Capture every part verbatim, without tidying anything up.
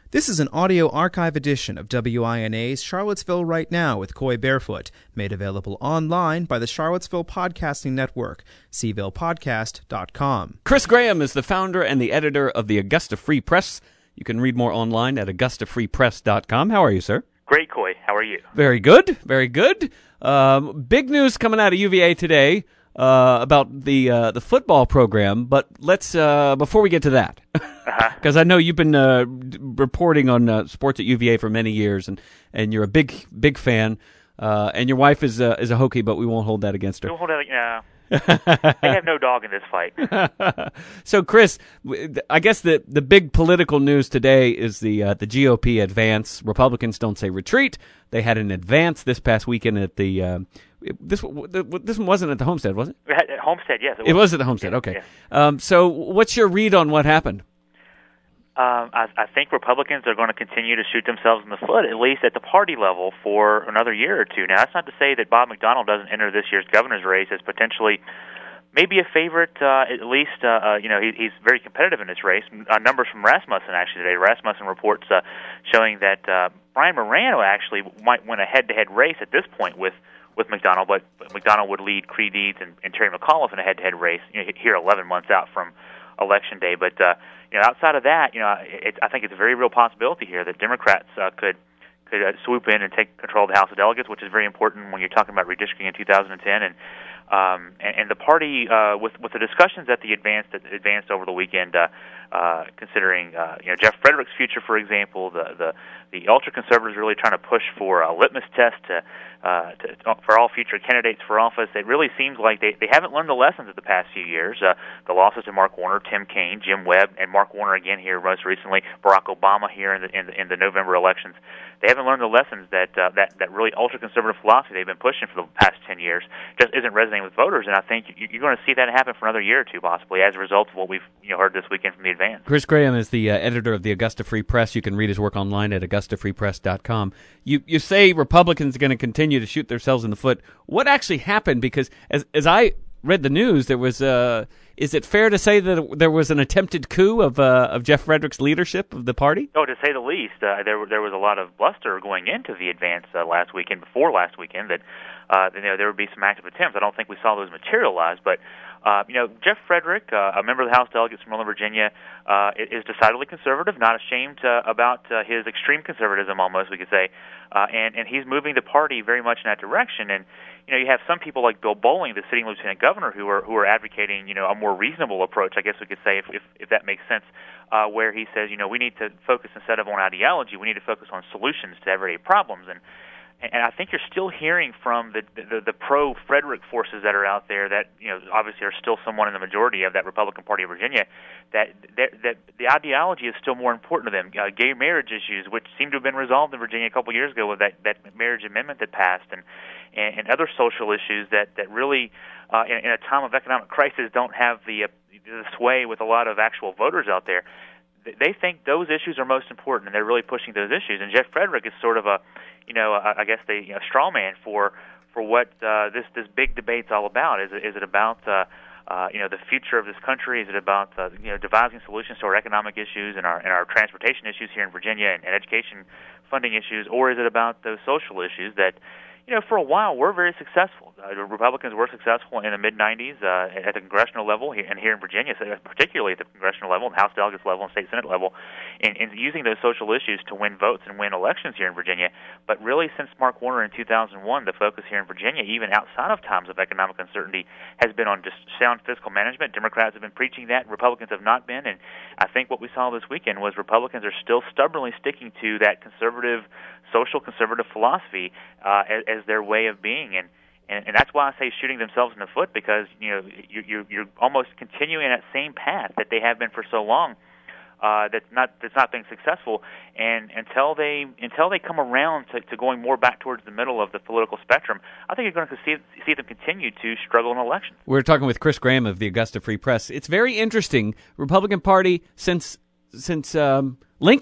This is an audio archive edition of W I N A's Charlottesville Right Now with Coy Barefoot, made available online by the Charlottesville Podcasting Network, c ville podcast dot com. Chris Graham is the founder and the editor of the Augusta Free Press. You can read more online at augusta free press dot com. How are you, sir? Great, Coy. How are you? Very good, very good. Um, big news coming out of U V A today uh, about the uh, the football program, but let's, uh, before we get to that, because uh-huh. I know you've been uh, d- reporting on uh, sports at U V A for many years, and, and you're a big, big fan, uh, and your wife is, uh, is a Hokie, but we won't hold that against her. We won't hold that, no. They have no dog in this fight. So, Chris, I guess the, the big political news today is the uh, the G O P advance. Republicans don't say retreat. They had an advance this past weekend at the uh, this this one wasn't at the Homestead, was it? At Homestead, yes. It was, it was at the Homestead. Okay. Yes. Um, so, what's your read on what happened? Um, I, I think Republicans are going to continue to shoot themselves in the foot, at least at the party level, for another year or two. Now, that's not to say that Bob McDonnell doesn't enter this year's governor's race as potentially maybe a favorite. Uh, at least, uh, uh, you know, he, he's very competitive in this race. Uh, numbers from Rasmussen actually today. Rasmussen reports uh, showing that uh, Brian Morano actually might win a head-to-head race at this point with. with McDonnell, but McDonnell would lead Creed Deeds and, and Terry McAuliffe in a head-to-head race, you know, here eleven months out from Election Day. But, uh, you know, outside of that, you know, it, I think it's a very real possibility here that Democrats uh, could could uh, swoop in and take control of the House of Delegates, which is very important when you're talking about redistricting in two thousand ten. And um, and, and the party, uh, with with the discussions that the advanced that advanced over the weekend, uh, uh, considering uh, you know Jeff Frederick's future, for example, the the the ultra conservatives really trying to push for a litmus test to. Uh, to, for all future candidates for office. It really seems like they, they haven't learned the lessons of the past few years. Uh, the losses to Mark Warner, Tim Kaine, Jim Webb, and Mark Warner again here most recently, Barack Obama here in the, in the, in the November elections. They haven't learned the lessons that uh, that, that really ultra-conservative philosophy they've been pushing for the past ten years just isn't resonating with voters, and I think you're going to see that happen for another year or two possibly as a result of what we've you know, heard this weekend from the advance. Chris Graham is the uh, editor of the Augusta Free Press. You can read his work online at augusta free press dot com. You, you say Republicans are going to continue to shoot themselves in the foot. What actually happened? Because as as I read the news, there was uh, is it fair to say that there was an attempted coup of uh, of Jeff Frederick's leadership of the party? Oh, to say the least. Uh, there there was a lot of bluster going into the advance uh, last weekend, before last weekend, that uh, you know there would be some active attempts. I don't think we saw those materialize, but uh, you know Jeff Frederick, uh, a member of the House Delegates from Northern Virginia, uh, is decidedly conservative, not ashamed uh, about uh, his extreme conservatism, almost we could say, uh, and and he's moving the party very much in that direction. And you know, you have some people like Bill Bolling, the sitting lieutenant governor, who are who are advocating, you know, a more reasonable approach, I guess we could say, if if, if that makes sense, uh, where he says, you know, we need to focus instead of on ideology, we need to focus on solutions to everyday problems. And and I think you're still hearing from the the, the pro-Frederick forces that are out there that, you know, obviously are still somewhat in the majority of that Republican Party of Virginia, that that, that the ideology is still more important to them. Uh, gay marriage issues, which seem to have been resolved in Virginia a couple years ago with that, that marriage amendment that passed, and and, and other social issues that, that really, uh, in, in a time of economic crisis, don't have the, uh, the sway with a lot of actual voters out there. They think those issues are most important, and they're really pushing those issues. And Jeff Frederick is sort of a, you know, I guess the you know, straw man for for what uh, this this big debate's all about. Is it, is it about uh, uh, you know the future of this country? Is it about uh, you know devising solutions to our economic issues and our and our transportation issues here in Virginia and, and education funding issues, or is it about those social issues that, you know, for a while we're very successful. Uh, Republicans were successful in the mid nineties uh, at the congressional level here, and here in Virginia, so particularly at the congressional level, and House Delegates level, and State Senate level, in, in using those social issues to win votes and win elections here in Virginia. But really, since Mark Warner in two thousand one, the focus here in Virginia, even outside of times of economic uncertainty, has been on just sound fiscal management. Democrats have been preaching that, Republicans have not been, and I think what we saw this weekend was Republicans are still stubbornly sticking to that conservative, social conservative philosophy uh, as, as their way of being, and, and and that's why I say shooting themselves in the foot, because you know you, you're you're almost continuing that same path that they have been for so long. Uh, that's not that's not been successful, and until they until they come around to, to going more back towards the middle of the political spectrum, I think you're going to see see them continue to struggle in elections. We're talking with Chris Graham of the Augusta Free Press. It's very interesting. Republican Party since since um, Lincoln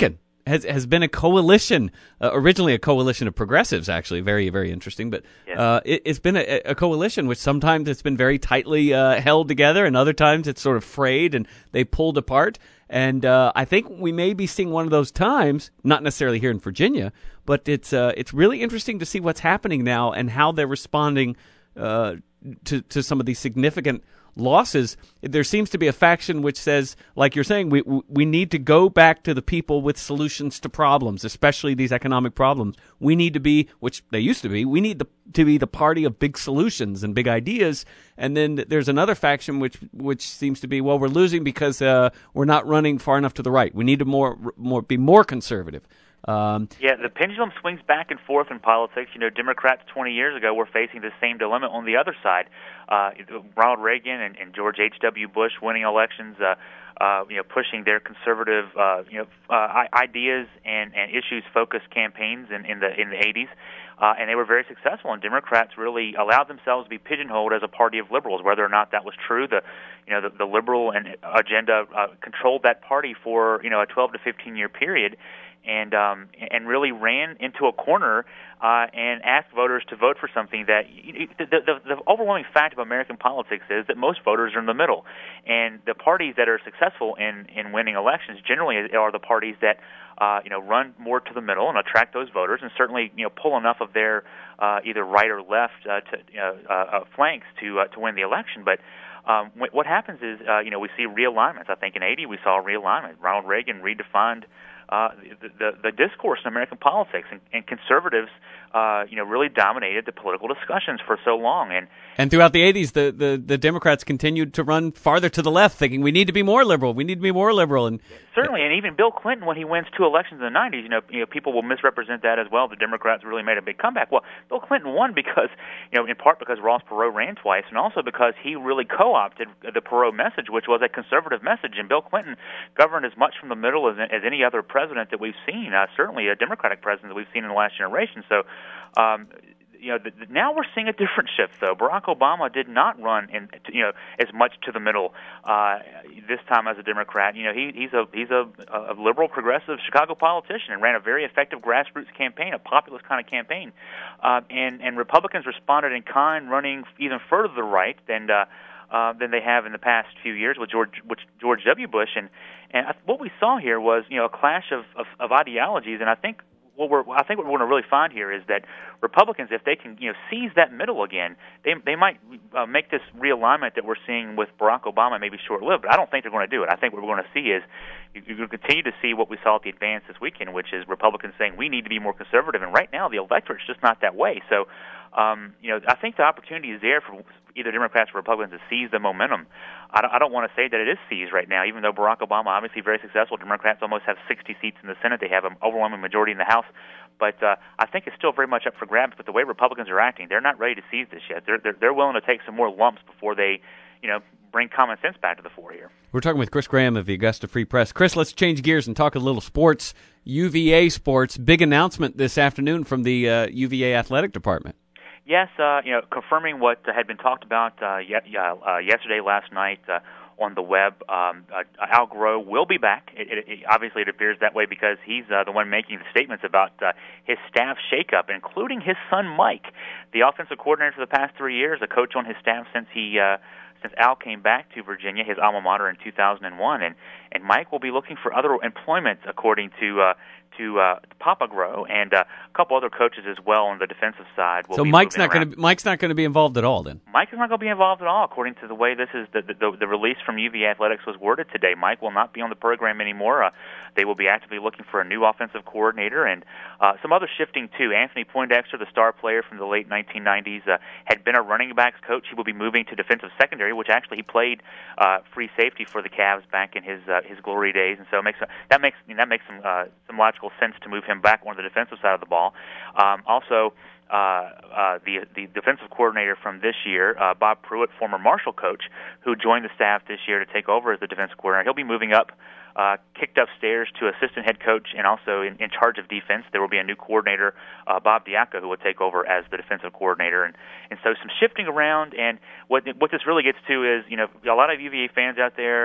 has has been a coalition, uh, originally a coalition of progressives, actually, very, very interesting. But yes. uh, it, it's been a, a coalition which sometimes it's been very tightly uh, held together, and other times it's sort of frayed and they pulled apart. And uh, I think we may be seeing one of those times, not necessarily here in Virginia, but it's uh, it's really interesting to see what's happening now and how they're responding uh, to to some of these significant losses. There seems to be a faction which says, like you're saying, we we need to go back to the people with solutions to problems, especially these economic problems. We need to be, which they used to be, we need the, to be the party of big solutions and big ideas. And then there's another faction which which seems to be, well, we're losing because uh, we're not running far enough to the right. We need to more more be more conservative. Um, yeah, the pendulum swings back and forth in politics. You know, Democrats twenty years ago were facing the same dilemma on the other side. Uh, Ronald Reagan and, and George H W. Bush winning elections, uh, uh, you know, pushing their conservative, uh, you know, uh, ideas and, and issues-focused campaigns in, in the in the eighties, uh, and they were very successful. And Democrats really allowed themselves to be pigeonholed as a party of liberals. Whether or not that was true, the you know the, the liberal and agenda uh, controlled that party for you know a twelve to fifteen year period. And um, and really ran into a corner uh, and asked voters to vote for something that the, the, the overwhelming fact of American politics is that most voters are in the middle, and the parties that are successful in, in winning elections generally are the parties that uh, you know run more to the middle and attract those voters, and certainly you know pull enough of their uh, either right or left uh, to you know, uh, uh, flanks to uh, to win the election, but. Um, what happens is, uh, you know, we see realignments. I think in eighty we saw realignment. Ronald Reagan redefined uh, the, the, the discourse in American politics, and, and conservatives, uh, you know, really dominated the political discussions for so long. And and throughout the eighties, the, the, the Democrats continued to run farther to the left, thinking we need to be more liberal. We need to be more liberal. And certainly, and even Bill Clinton, when he wins two elections in the nineties, you know, you know, people will misrepresent that as well. The Democrats really made a big comeback. Well, Bill Clinton won because, you know, in part because Ross Perot ran twice, and also because he really co-opted the Perot message, which was a conservative message. And Bill Clinton governed as much from the middle as, as any other president that we've seen, uh, certainly a Democratic president that we've seen in the last generation. So, um, you know, the, the, now we're seeing a different shift, though. Barack Obama did not run, in, you know, as much to the middle uh, this time as a Democrat. You know, he, he's a he's a, a liberal, progressive Chicago politician and ran a very effective grassroots campaign, a populist kind of campaign. Uh, and and Republicans responded in kind, running even further to the right than uh, uh, than they have in the past few years with George with George W. Bush. And and what we saw here was, you know, a clash of, of, of ideologies, and I think. What we're, I think what we're going to really find here is that Republicans, if they can, you know, seize that middle again, they they might uh, make this realignment that we're seeing with Barack Obama maybe short-lived. But I don't think they're going to do it. I think what we're going to see is you're going to continue to see what we saw at the advance this weekend, which is Republicans saying we need to be more conservative. And right now, the electorate's just not that way. So, um, you know, I think the opportunity is there for either Democrats or Republicans to seize the momentum. I don't, I don't want to say that it is seized right now, even though Barack Obama obviously very successful. Democrats almost have sixty seats in the Senate. They have an overwhelming majority in the House. But uh, I think it's still very much up for grabs. But the way Republicans are acting, they're not ready to seize this yet. They're they're, they're willing to take some more lumps before they, you know, bring common sense back to the fore here. We're talking with Chris Graham of the Augusta Free Press. Chris, let's change gears and talk a little sports. U V A sports. Big announcement this afternoon from the uh, U V A athletic department. Yes, uh, you know, confirming what uh, had been talked about uh, ye- uh, yesterday, last night uh, on the web. Um, uh, Al Groh will be back. It, it, it, obviously, it appears that way because he's uh, the one making the statements about uh, his staff shakeup, including his son Mike, the offensive coordinator for the past three years, a coach on his staff since he uh, since Al came back to Virginia, his alma mater, in two thousand one, and and Mike will be looking for other employment, according to. Uh, to uh, Papa Groh and uh, a couple other coaches as well on the defensive side. Will so be Mike's not going to Mike's not going to be involved at all then. Mike is not going to be involved at all, according to the way this is the the, the release from U V A Athletics was worded today. Mike will not be on the program anymore. Uh, they will be actively looking for a new offensive coordinator and uh, some other shifting too. Anthony Poindexter, the star player from the late nineteen nineties, uh, had been a running backs coach. He will be moving to defensive secondary, which actually he played uh, free safety for the Cavs back in his uh, his glory days, and so it makes that makes I mean, that makes some uh, some logical sense to move him back on the defensive side of the ball. Um, also, uh, uh, the the defensive coordinator from this year, uh, Bob Pruitt, former Marshall coach, who joined the staff this year to take over as the defensive coordinator, he'll be moving up, uh, kicked upstairs to assistant head coach and also in, in charge of defense. There will be a new coordinator, uh, Bob Diaco, who will take over as the defensive coordinator. And, and so some shifting around. And what what this really gets to is, you know, a lot of U V A fans out there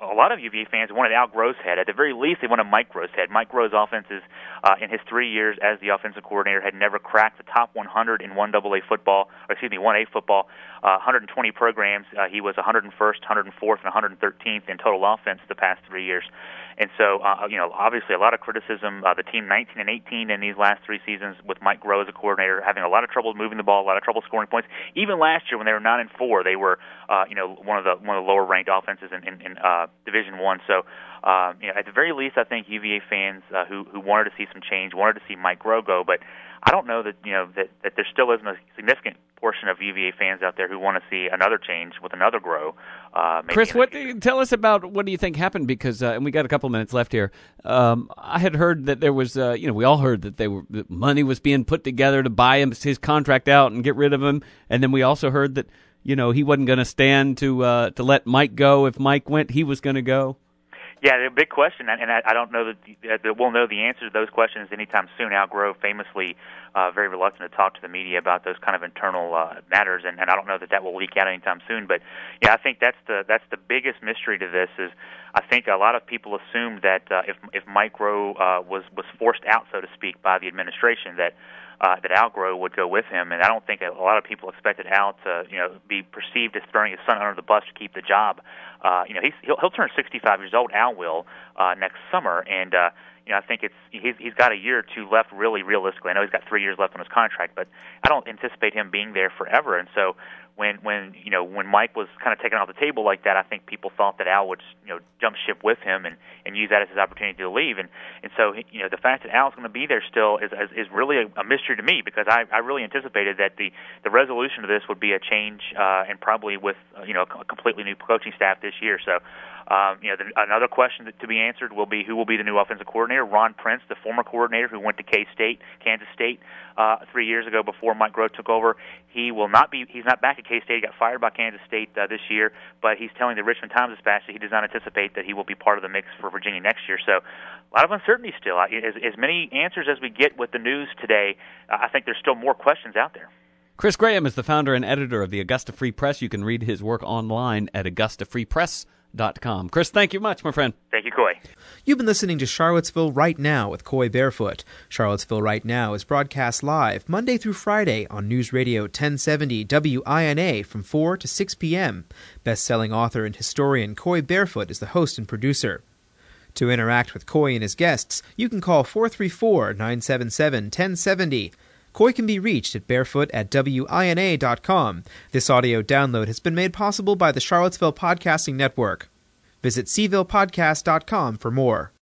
a lot of U V A fans wanted Al Gross head. At the very least, they wanted Mike Gross head. Mike Gross' offenses uh, in his three years as the offensive coordinator had never cracked the top one hundred in one double A football, or excuse me, one A football. Uh, one hundred twenty programs. Uh, he was one hundred first, one hundred fourth, and one hundred thirteenth in total offense the past three years. And so, uh, you know, obviously a lot of criticism. Uh, the team nineteen and eighteen in these last three seasons with Mike Groh as a coordinator, having a lot of trouble moving the ball, a lot of trouble scoring points. Even last year when they were nine and four, they were, uh, you know, one of the one of the lower ranked offenses in, in, in uh, Division One. So, um, you know, at the very least, I think U V A fans uh, who who wanted to see some change wanted to see Mike Groh go, but I don't know that you know that, that there still isn't a significant portion of U V A fans out there who want to see another change with another Groh. Uh, Chris, what do you, tell us about what do you think happened? Because uh, and we got a couple minutes left here. Um, I had heard that there was, uh, you know, we all heard that they were that money was being put together to buy him his contract out and get rid of him, and then we also heard that you know he wasn't going to stand to uh, to let Mike go. If Mike went, he was going to go. Yeah, a big question, and I, I don't know that, that we'll know the answer to those questions anytime soon. Al Groh famously uh, very reluctant to talk to the media about those kind of internal uh, matters, and, and I don't know that that will leak out anytime soon. But yeah, I think that's the that's the biggest mystery to this. Is I think a lot of people assumed that uh, if if Mike Groh uh, was was forced out, so to speak, by the administration, that. Uh, that Al Groh would go with him, and I don't think a lot of people expected Al to, you know, be perceived as throwing his son under the bus to keep the job. Uh, you know, he's, he'll, he'll turn sixty-five years old. Al will uh, next summer, and uh, you know, I think it's he's, he's got a year or two left. Really, realistically, I know he's got three years left on his contract, but I don't anticipate him being there forever. And so, when when you know when Mike was kind of taken off the table like that, I think people thought that Al would you know jump ship with him and, and use that as his opportunity to leave. And and so you know the fact that Al's going to be there still is is, is really a, a mystery to me, because I, I really anticipated that the, the resolution of this would be a change uh, and probably with uh, you know a completely new coaching staff this year. So. Um, you know, the, another question that, to be answered will be who will be the new offensive coordinator. Ron Prince, the former coordinator who went to K-State, Kansas State, uh, three years ago before Mike Groh took over. He will not be. He's not back at K-State. He got fired by Kansas State uh, this year, but he's telling the Richmond Times-Dispatch that he does not anticipate that he will be part of the mix for Virginia next year. So, a lot of uncertainty still. As, as many answers as we get with the news today, uh, I think there's still more questions out there. Chris Graham is the founder and editor of the Augusta Free Press. You can read his work online at augusta free press dot com. Chris, thank you much, my friend. Thank you, Coy. You've been listening to Charlottesville Right Now with Coy Barefoot. Charlottesville Right Now is broadcast live Monday through Friday on News Radio ten seventy W I N A from four to six p.m. Best-selling author and historian Coy Barefoot is the host and producer. To interact with Coy and his guests, you can call four three four, nine seven seven, one zero seven zero. Coy can be reached at barefoot at W I N A dot com. This audio download has been made possible by the Charlottesville Podcasting Network. Visit c ville podcast dot com for more.